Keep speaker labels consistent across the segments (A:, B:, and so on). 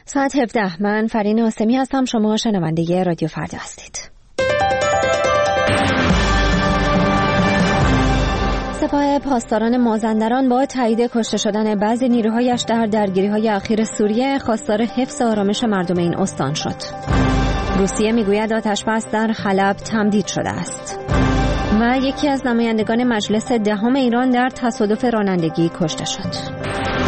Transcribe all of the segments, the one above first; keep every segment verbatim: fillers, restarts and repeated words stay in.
A: ساعت هفده. من فرین آسمی هستم. شما شنونده رادیو فردا هستید. سپاه پاسداران مازندران با تایید کشته شدن بعضی نیروهایش در درگیری‌های اخیر سوریه خواستار حفظ آرامش مردم این استان شد. روسیه میگوید آتش‌بس در حلب تمدید شده است. و یکی از نمایندگان مجلس دهم ایران در تصادف رانندگی کشته شد.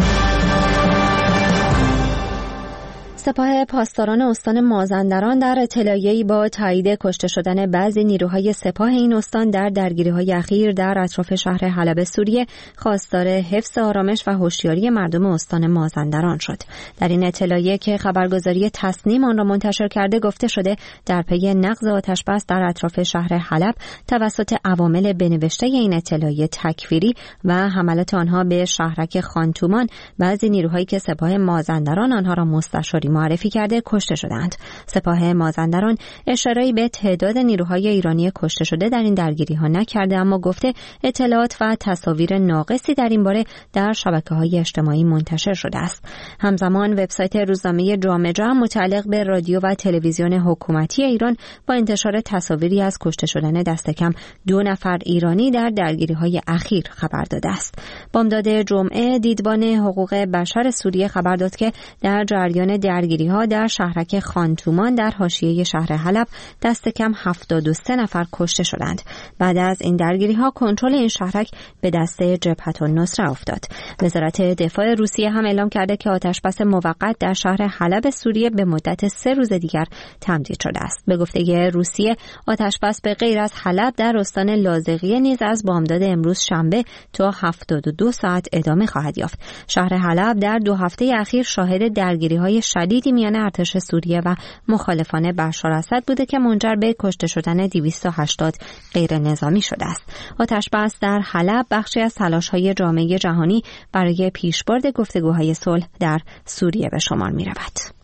A: سپاه پاسداران استان مازندران در اطلاعیه‌ای با تایید کشته شدن بعضی نیروهای سپاه این استان در درگیری‌های اخیر در اطراف شهر حلب سوریه خواستار حفظ آرامش و هوشیاری مردم استان مازندران شد. در این اطلاعیه که خبرگزاری تصنیم آن را منتشر کرده گفته شده در پی نقض آتش‌بس در اطراف شهر حلب توسط عوامل بنوشته این اطلاعیه تکفیری و حملات آنها به شهرک خانتومان بعضی نیروهایی که سپاه مازندران آنها را مستشاری معرفی کرده کشته شدند. سپاه مازندران اشاره‌ای به تعداد نیروهای ایرانی کشته شده در این درگیری‌ها نکرده، اما گفته اطلاعات و تصاویر ناقصی در این باره در شبکه‌های اجتماعی منتشر شده است. همزمان وبسایت روزنامه جامعه متعلق به رادیو و تلویزیون حکومتی ایران با انتشار تصاویری از کشته شدن دست کم دو نفر ایرانی در درگیری‌های اخیر خبر داده است. بامداد جمعه دیدبان حقوق بشر سوریه خبر داد که در جریان درگیری‌ها در شهرک خانتومان در حاشیه شهر حلب دست کم هفتاد و سه نفر کشته شدند. بعد از این درگیری‌ها کنترل این شهرک به دست جبهة النصره افتاد. وزارت دفاع روسیه هم اعلام کرده که آتش‌بس موقت در شهر حلب سوریه به مدت سه روز دیگر تمدید شده است. به گفته روسیه آتش‌بس به غیر از حلب در استان لاذقیه نیز از بامداد امروز شنبه تا هفتاد و دو ساعت ادامه خواهد یافت. شهر حلب در دو هفته اخیر شاهد درگیری‌های شدیدی میان ارتش سوریه و مخالفان بشار اسد بوده که منجر به کشته شدن دویست و هشتاد غیر نظامی شده است. آتش‌بس در حلب بخشی از تلاش‌های جامعه جهانی برای پیشبرد گفتگوهای صلح در سوریه به شمار می‌رود.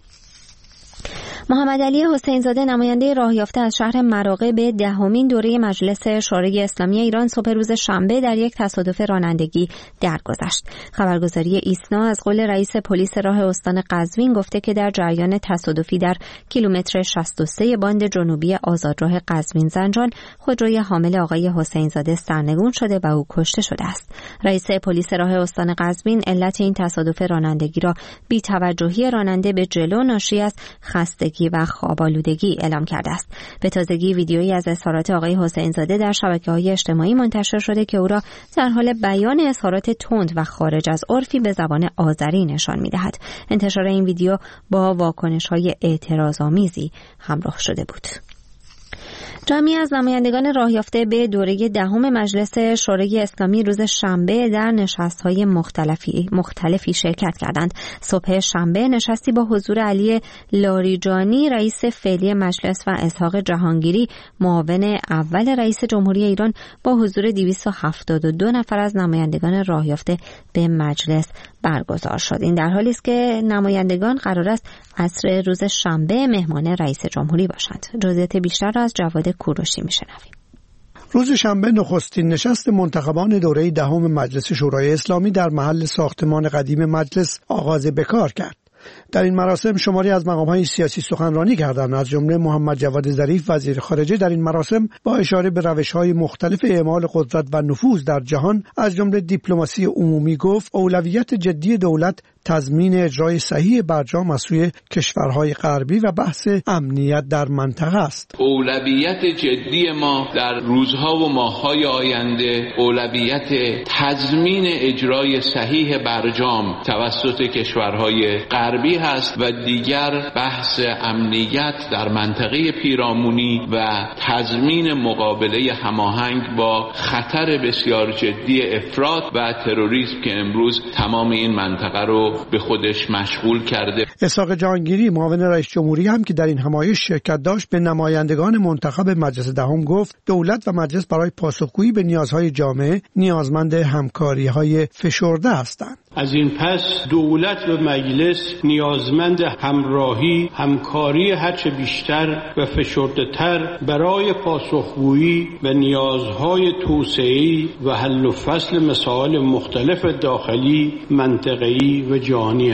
A: محمد علی حسین زاده نماینده راه یافته از شهر مراغه به دهمین دوره مجلس شورای اسلامی ایران صبح روز شنبه در یک تصادف رانندگی درگذشت. خبرگزاری ایسنا از قول رئیس پلیس راه استان قزوین گفته که در جریان تصادفی در کیلومتر شصت و سه باند جنوبی آزادراه قزوین زنجان خودروی حامل آقای حسین زاده سرنگون شده و او کشته شده است. رئیس پلیس راه استان قزوین علت این تصادف رانندگی را بی‌توجهی راننده به جلو ناشی از خستگی و خواب‌آلودگی اعلام کرده است. به تازگی ویدیویی از اظهارات آقای حسین زاده در شبکه‌های اجتماعی منتشر شده که او را در حال بیان اظهارات تند و خارج از عرفی به زبان آذری نشان می‌دهد. انتشار این ویدیو با واکنش‌های اعتراض‌آمیزی همراه شده بود. جمعی از نمایندگان راه یافته به دوره دهم مجلس شورای اسلامی روز شنبه در نشست‌های مختلفی مختلفی شرکت کردند. صبح شنبه نشستی با حضور علی لاریجانی رئیس فعلی مجلس و اسحاق جهانگیری معاون اول رئیس جمهوری ایران با حضور دویست و هفتاد و دو نفر از نمایندگان راه یافته به مجلس برگزار شد. این در حالی است که نمایندگان قرار است عصر روز شنبه مهمان رئیس جمهوری باشند. جزئیات بیشتر را از جواد کوروشی میشنویم.
B: روز شنبه نخستین نشست منتخبان دوره دهم مجلس شورای اسلامی در محل ساختمان قدیم مجلس آغاز به کار کرد. در این مراسم شماری از مقام‌های سیاسی سخنرانی کردند. از جمله محمد جواد ظریف وزیر خارجه در این مراسم با اشاره به روش‌های مختلف اعمال قدرت و نفوذ در جهان از جمله دیپلماسی عمومی گفت اولویت جدی دولت تضمین اجرای صحیح برجام از سوی کشورهای غربی و بحث امنیت در منطقه است.
C: اولویت جدی ما در روزها و ماه‌های آینده اولویت تضمین اجرای صحیح برجام توسط کشورهای غربی هست و دیگر بحث امنیت در منطقه پیرامونی و تضمین مقابله هماهنگ با خطر بسیار جدی افراط و تروریسم که امروز تمام این منطقه رو به خودش مشغول کرده.
B: اسحاق جهانگیری معاون رئیس جمهوری هم که در این همایش شرکت داشت به نمایندگان منتخب مجلس دهم گفت دولت و مجلس برای پاسخگویی به نیازهای جامعه نیازمند همکاری‌های فشرده هستند.
D: از این پس دولت و مجلس نیازمند همراهی، همکاری هرچه بیشتر و فشرده‌تر برای پاسخگویی به نیازهای توسعه‌ای و حل و فصل مسائل مختلف داخلی، منطقه‌ای و جهانی اند.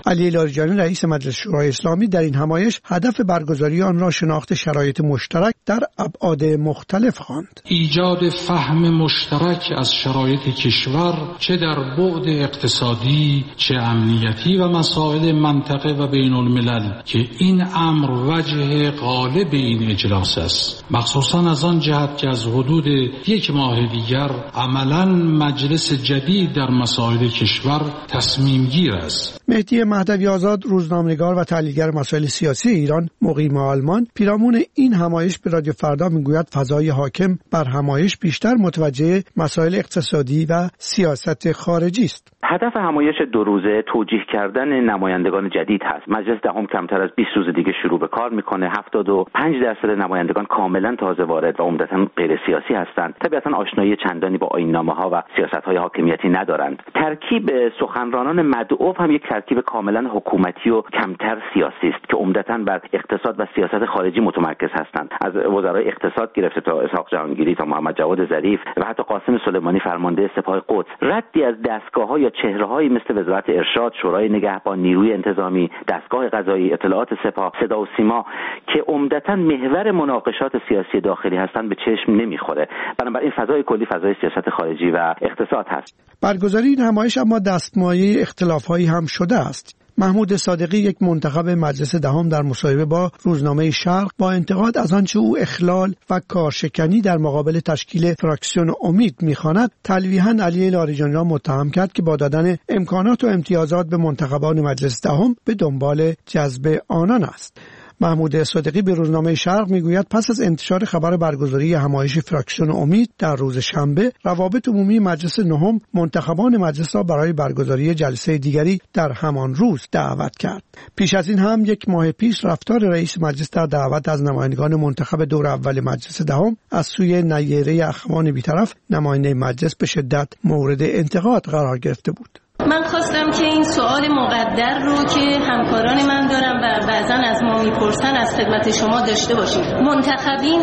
B: علی لاریجانی رئیس مجلس شورای اسلامی در این همایش هدف برگزاری آن را شناخت شرایط مشترک در ابعاد مختلف خواند.
E: ایجاد فهم مشترک از شرایط کشور چه در بعد اقتصادی چه امنیتی و مسائل منطقه و بین الملل که این امر وجه غالب این اجلاس است، مخصوصا از آن جهت که از حدود یک ماه دیگر عملاً مجلس جدید در مسائل کشور تصمیم گیر است.
B: مهدی مهدوی آزاد، روزنامه‌نگار و تحلیلگر مسائل سیاسی ایران مقیم آلمان، پیرامون این همایش به رادیو فردا میگوید فضای حاکم بر همایش بیشتر متوجه مسائل اقتصادی و سیاست خارجی است.
F: هدف همایش دو روزه توجیه کردن نمایندگان جدید هست. مجلس دهم کمتر از بیست روز دیگه شروع به کار میکنه. هفتاد و پنج درصد نمایندگان کاملا تازه وارد و عمدتاً غیر سیاسی هستند. طبیعتاً آشنایی چندانی با آیین‌نامه‌ها و سیاست‌های حاکمیتی ندارند. ترکیب سخنرانان مدعو هم یک ترکیب کاملا حکومتی و کمتر سیاسی است که عمدتاً بر اقتصاد و سیاست خارجی متمرکز هستند. از وزرای اقتصاد گرفته تا اسحاق جهانگیری تا محمد جواد ظریف و حتی قاسم سلیمانی فرمانده سپاه قدس، ردی از دستگاه‌ها یا چهره‌هایی مثل وزارت ارشاد، شورای نگهبان، نیروی انتظامی، دستگاه قضایی، اطلاعات سپاه، صدا و سیما که عمدتاً محور مناقشات سیاسی داخلی هستند به چشم نمیخوره. بنابراین فضای کلی فضای سیاست خارجی و اقتصاد هست.
B: برگزاری این همایش اما دستمایه اختلاف‌هایی هم شده است. محمود صادقی، یک منتخب مجلس دهم، در مصاحبه با روزنامه شرق با انتقاد از آنچه او اخلال و کارشکنی در مقابل تشکیل فراکسیون امید می‌خواند، تلویحاً علی لاریجانی را متهم کرد که با دادن امکانات و امتیازات به منتخبان مجلس دهم به دنبال جذب آنان است. محمود صادقی به روزنامه شرق میگوید پس از انتشار خبر برگزاری همایش فراکسیون امید در روز شنبه، روابط عمومی مجلس نهم منتخبان مجلس را برای برگزاری جلسه دیگری در همان روز دعوت کرد. پیش از این هم یک ماه پیش رفتار رئیس مجلس در دعوت از نمایندگان منتخب دور اول مجلس دهم از سوی نیره اخوان بی‌طرف نماینده مجلس به شدت مورد انتقاد قرار گرفته بود.
G: من خواستم که این سوال مقدر رو که همکاران من دارم و بعضا از ما میپرسن از خدمت شما داشته باشیم. منتخبین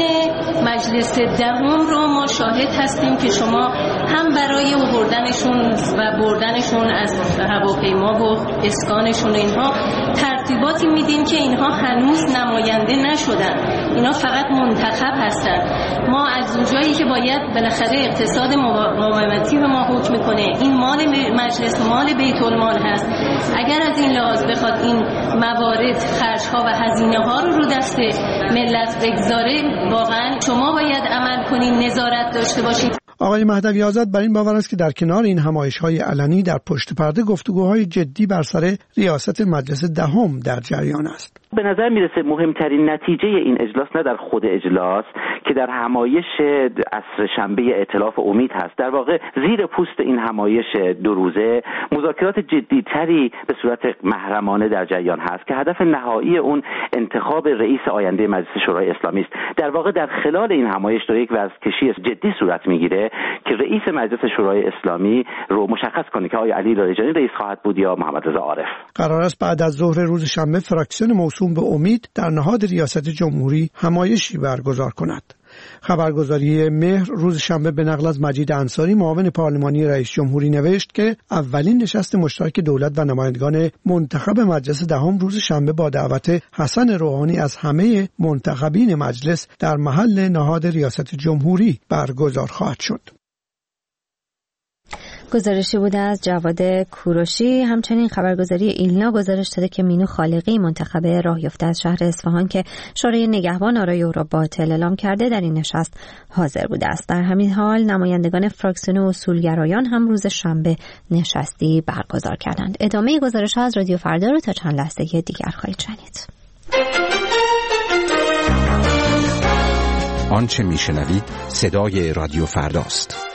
G: مجلس دهم رو ما شاهد هستیم که شما هم برای آوردنشون و بردنشون از هواپیما و اسکانشون و اینها ترتیباتی میدین که اینها هنوز نماینده نشدن، اینا فقط منتخب هستن. ما از اونجایی که باید بالاخره اقتصاد مقاومتی به ما حکم کنه، این مال مجلس مال بیت المال هست، اگر از این لحاظ بخواد این موارد خرج‌ها و هزینه‌ها رو رو دست ملت بگذاره، واقعا شما باید عمل کنین، نظارت داشته باشید.
B: آقای مهدوی آزاد بر این باور است که در کنار این همایش‌های علنی در پشت پرده گفتگوهای جدی بر سر ریاست مجلس دهم در جریان است.
F: به نظر میرسه مهمترین نتیجه این اجلاس نه در خود اجلاس که در همایش عصر شنبه ائتلاف امید هست. در واقع زیر پوست این همایش دو روزه مذاکرات جدی‌تری به صورت محرمانه در جریان هست که هدف نهایی اون انتخاب رئیس آینده مجلس شورای اسلامی است. در واقع در خلال این همایش داره یک وضع‌کشی جدی صورت میگیره که رئیس مجلس شورای اسلامی رو مشخص کنه که آیا علی لاریجانی رئیس خواهد بود یا محمد رضا عارف.
B: قرار است بعد از ظهر روز شنبه فراکسیون موسوم به امید در نهاد ریاست جمهوری همایشی برگزار کند. خبرگزاری مهر روز شنبه به نقل از مجید انصاری، معاون پارلمانی رئیس جمهوری، نوشت که اولین نشست مشترک دولت و نمایندگان منتخب مجلس دهم روز شنبه با دعوت حسن روحانی از همه منتخبین مجلس در محل نهاد ریاست جمهوری برگزار خواهد شد.
A: گزارشی بوده از جواد کوروشی. همچنین خبرگزاری ایلنا گزارش داده که مینو خالقی، منتخب راه یافته از شهر اصفهان که شورای نگهبان آرای او را باطل اعلام کرده، در این نشست حاضر بوده است. در همین حال نمایندگان فراکسیون اصولگرایان هم روز شنبه نشستی برگزار کردند. ادامه گزارش ها از رادیو فردا رو تا چند لحظه دیگر خواهید شنید.
H: آنچه میشنوید صدای رادیو فرداست.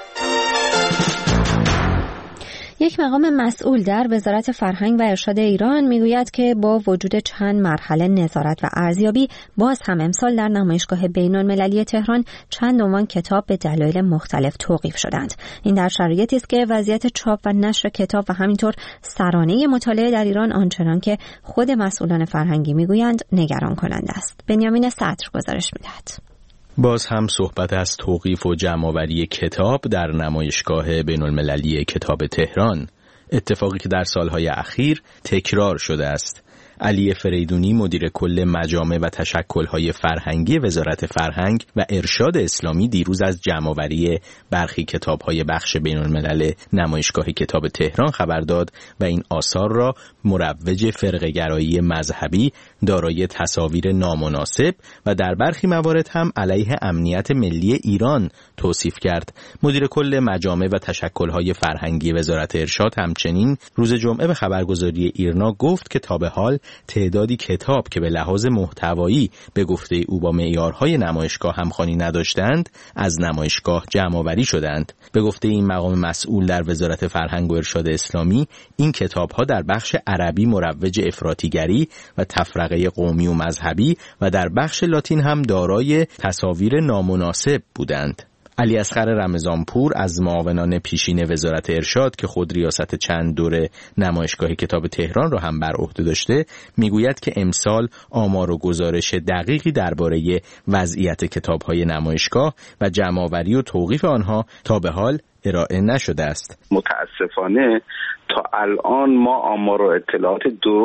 A: یک مقام مسئول در وزارت فرهنگ و ارشاد ایران میگوید که با وجود چند مرحله نظارت و ارزیابی، باز هم امسال در نمایشگاه بین‌المللی تهران چند عنوان کتاب به دلایل مختلف توقیف شدند. این در شرایطی است که وضعیت چاپ و نشر کتاب و همینطور سرانه مطالعه در ایران آنچنان که خود مسئولان فرهنگی میگویند نگران کننده است. بنیامین صدر گزارش میدهد.
I: باز هم صحبت از توقیف و جمع‌آوری کتاب در نمایشگاه بین‌المللی کتاب تهران. اتفاقی که در سالهای اخیر تکرار شده است. علی فریدونی مدیر کل مجامع و تشکل‌های فرهنگی وزارت فرهنگ و ارشاد اسلامی دیروز از جمع‌آوری برخی کتاب‌های بخش بین‌الملل نمایشگاه کتاب تهران خبر داد و این آثار را مروج فرقه‌گرایی مذهبی، دارای تصاویر نامناسب و در برخی موارد هم علیه امنیت ملی ایران توصیف کرد. مدیر کل مجامع و تشکل‌های فرهنگی وزارت ارشاد همچنین روز جمعه به خبرگزاری ایرنا گفت که تا به حال تعدادی کتاب که به لحاظ محتوایی به گفته او با معیارهای نمایشگاه همخوانی نداشتند از نمایشگاه جمع‌آوری شدند. به گفته این مقام مسئول در وزارت فرهنگ و ارشاد اسلامی، این کتاب‌ها در بخش عربی مروج افراطیگری و تفرقه قومی و مذهبی و در بخش لاتین هم دارای تصاویر نامناسب بودند. علی اصغر رمضانپور از معاونان پیشین وزارت ارشاد که خود ریاست چند دوره نمایشگاه کتاب تهران را هم بر عهده داشته میگوید که امسال آمار و گزارش دقیقی درباره وضعیت کتاب‌های نمایشگاه و جمع‌آوری و توقیف آنها تا به حال ارائه نشده است.
J: متاسفانه تا الان ما آمار و اطلاعات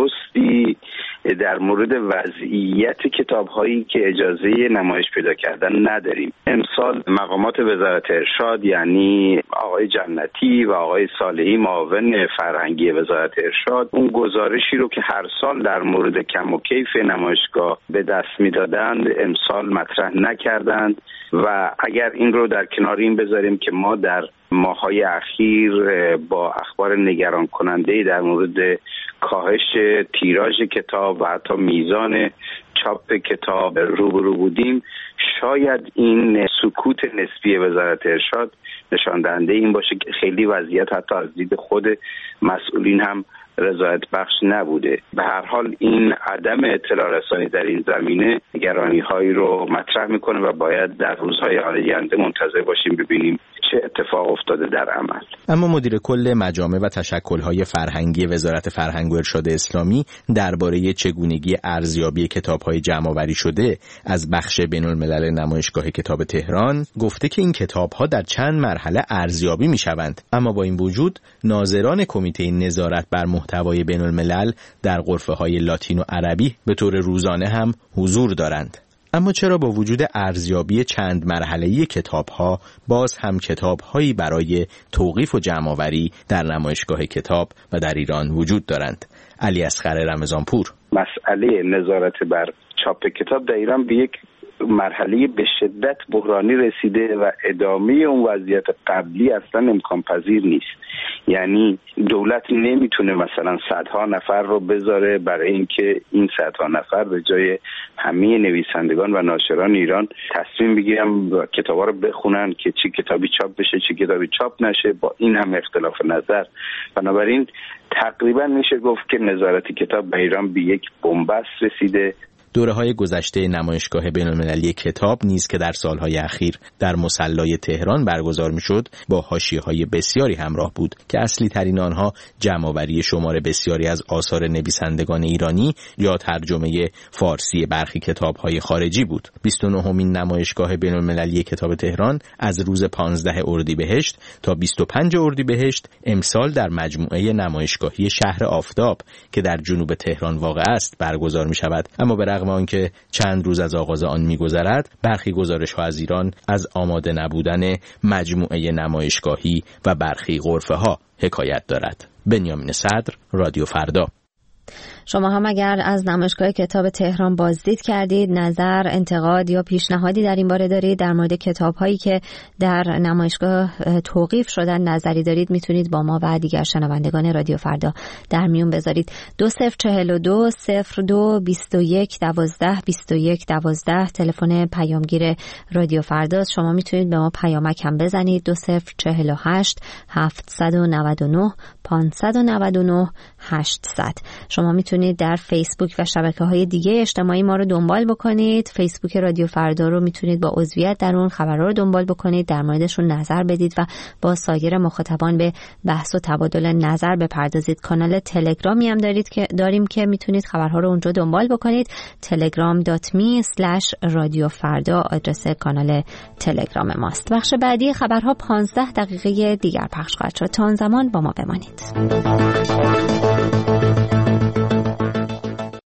J: درستی در مورد وضعیت کتاب‌هایی که اجازه نمایش پیدا کردن نداریم. امسال مقامات وزارت ارشاد یعنی آقای جنتی و آقای صالحی معاون فرهنگی وزارت ارشاد اون گزارشی رو که هر سال در مورد کم و کیف نمایشگاه به دست می‌دادند امسال مطرح نکردند و اگر این رو در کنار این بذاریم که ما در ماه‌های اخیر با اخبار نگران کننده در مورد کاهش تیراژ کتاب و حتی میزان چاپ کتاب روبرو بودیم، شاید این سکوت نسبی وزارت ارشاد نشان دهنده این باشه که خیلی وضعیت حتی از دید خود مسئولین هم رضایت بخش نبوده. به هر حال این عدم اطلاع رسانی در این زمینه نگرانی هایی رو مطرح میکنه و باید در روزهای آینده منتظر باشیم ببینیم چه اتفاق افتاده در عمل.
I: اما مدیر کل مجامع و تشکل‌های فرهنگی وزارت فرهنگ و ارشاد اسلامی درباره چگونگی ارزیابی کتاب‌های جمع‌آوری شده از بخش بین‌الملل نمایشگاه کتاب تهران گفته که این کتاب‌ها در چند مرحله ارزیابی می‌شوند، اما با این وجود ناظران کمیته نظارت بر محتوای بین‌الملل در غرفه‌های لاتین و عربی به طور روزانه هم حضور دارند. اما چرا با وجود ارزیابی چند مرحله‌ای کتاب‌ها باز هم کتاب‌هایی برای توقیف و جمع‌آوری در نمایشگاه کتاب و در ایران وجود دارند؟ علی اصغر رمضانپور:
J: مسئله نظارت بر چاپ کتاب در ایران به یک مرحله به شدت بحرانی رسیده و ادامه اون وضعیت قبلی اصلا امکان پذیر نیست. یعنی دولت نمیتونه مثلا صدها نفر رو بذاره برای اینکه این صدها نفر به جای همه نویسندگان و ناشران ایران تصمیم بگیرن و کتابا رو بخونن که چی کتابی چاپ بشه چی کتابی چاپ نشه، با این هم اختلاف نظر. بنابراین تقریبا میشه گفت که نظارت کتاب به ایران به یک بنبست رسیده.
I: دوره‌های گذشته نمایشگاه بین‌المللی کتاب نیز که در سالهای اخیر در مصلای تهران برگزار می‌شد با حاشیه‌های بسیاری همراه بود که اصلی ترین آنها جمع‌آوری شمار بسیاری از آثار نویسندگان ایرانی یا ترجمه فارسی برخی کتاب‌های خارجی بود. بیست و نهمین نمایشگاه بین‌المللی کتاب تهران از روز پانزده اردیبهشت تا بیست و پنج اردیبهشت امسال در مجموعه نمایشگاهی شهر آفتاب که در جنوب تهران واقع است برگزار می‌شود. اما به رغم آنکه چند روز از آغاز آن می‌گذرد، برخی گزارش‌ها از ایران از آماده نبودن مجموعه نمایشگاهی و برخی غرفه‌ها حکایت دارد. بنیامین صدر، رادیو فردا.
A: شما هم اگر از نمایشگاه کتاب تهران بازدید کردید، نظر، انتقاد یا پیشنهادی در این باره دارید، در مورد کتاب‌هایی که در نمایشگاه توقیف شدن نظری دارید، میتونید با ما و دیگر شنوندگان رادیو فردا در میون بذارید. دو صفر چهل و دو صفر دو بیست و یک دوازده بیست و یک دوازده تلفن پیامگیر رادیو فردا. شما میتونید به ما پیامک هم بزنید. دو صفر چهل و هشت هفتصد و نود و نه پانصد و نود و نه هشتصد. شما میتونید در فیسبوک و شبکه‌های دیگه اجتماعی ما رو دنبال بکنید. فیسبوک رادیو فردا رو میتونید با عضویت در اون خبرها رو دنبال بکنید، در موردشون نظر بدید و با سایر مخاطبان به بحث و تبادل نظر بپردازید. کانال تلگرامی هم دارید که داریم که میتونید خبرها رو اونجا دنبال بکنید. تلگرام دات می اسلش رادیو فردا آدرس کانال تلگرام ماست. بخش بعدی خبرها پانزده دقیقه دیگر پخش خواهد شد. تا آن زمان با ما بمانید. بدرود.